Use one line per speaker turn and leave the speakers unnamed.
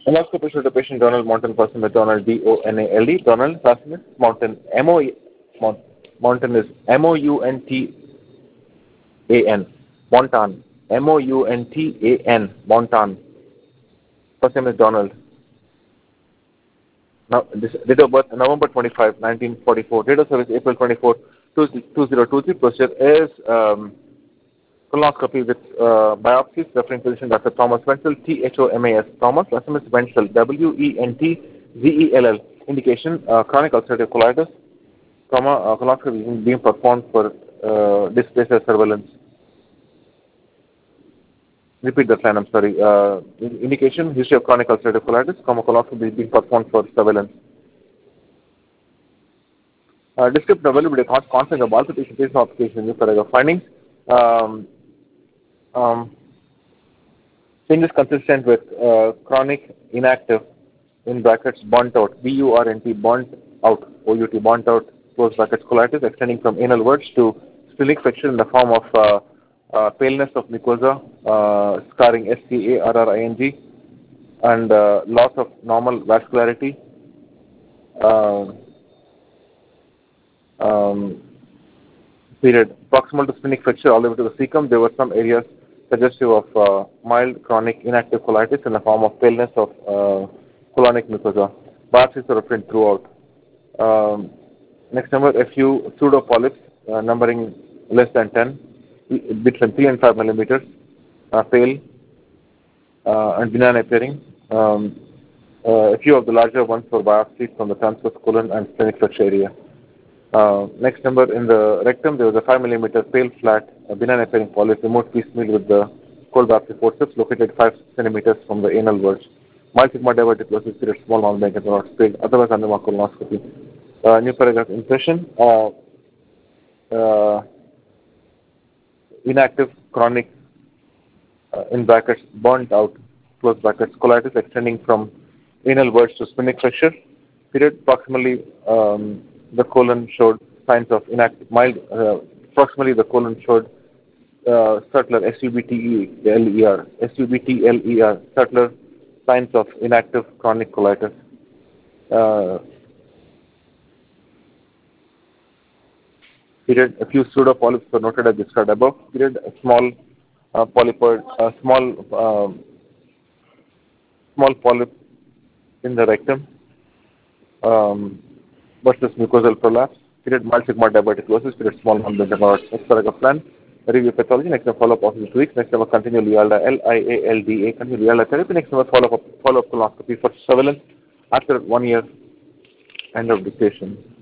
Colonoscopy showed the patient Donald Mountain, first name is Donald D-O-N-A-L-D. Donald, last name is Mountain. Mountain is M-O-U-N-T-A-N. Montan. M-O-U-N-T-A-N. Montan. First name is Donald. Now, this date of birth, November 25, 1944. Date of service, April 24, 2023. Procedure is colonoscopy with biopsies. Referring physician, Dr. Thomas Wenzel, T-H-O-M-A-S. Thomas. Last name is Wenzel, W-E-N-T-Z-E-L-L. Indication, chronic ulcerative colitis. Colonoscopy is being performed for dysplasia surveillance. Repeat that line, I'm sorry. Indication, history of chronic ulcerative colitis. Colonoscopy is being performed for surveillance. Descriptive availability, constant of palpitation, patient observation, new paragraph findings. Changes consistent with chronic inactive, in brackets, burnt out, B-U-R-N-T, burnt out, O-U-T, burnt out, close brackets, colitis, extending from anal warts to splenic fracture in the form of paleness of mucosa, scarring, S-C-A-R-R-I-N-G, and loss of normal vascularity. Period. Proximal to splenic fracture all the way to the cecum, there were some areas suggestive of mild chronic inactive colitis in the form of paleness of colonic mucosa. Biopsies are obtained throughout. Next number, a few pseudo polyps numbering less than 10, between 3 and 5 millimeters, pale and benign appearing. A few of the larger ones were biopsied from the transverse colon and splenic fracture area. Next number, in the rectum, there was a 5 millimeter pale flat, benign appearing polyp removed piecemeal with the cold biopsy forceps located 5 centimeters from the anal verge. Mild sigma diverticulosis period, small non-bank and not spilled, otherwise under colonoscopy. New paragraph impression. Inactive chronic, in brackets, burnt out, close brackets, colitis extending from anal verge to splenic fracture. Period. Proximally, the colon showed signs of inactive, mild, proximally the colon showed Sutler, S-U-B-T-L-E-R, Sutler, signs of inactive chronic colitis. Period. A few pseudo polyps were noted as described above. Period. A small small polyp in the rectum versus mucosal prolapse. Period. Mild sigma diverticulosis. Period. Small non-bent. Next paragraph plan. Review pathology. Next time follow-up after 2 weeks. Next time continue Lialda, L-I-A-L-D-A. Continue Lialda therapy. Next time follow-up colonoscopy for surveillance after 1 year. End of dictation.